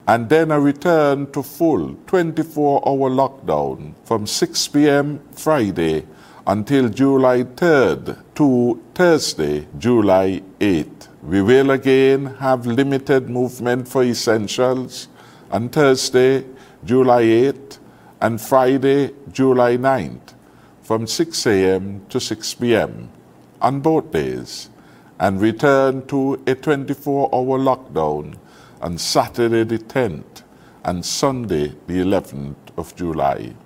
and then a return to full 24-hour lockdown from 6 p.m. Friday until July 3rd to Thursday, July 8th. We will again have limited movement for essentials on Thursday, July 8th, and Friday, July 9th, from 6 a.m. to 6 p.m. on both days, and return to a 24-hour lockdown on Saturday the 10th and Sunday the 11th of July.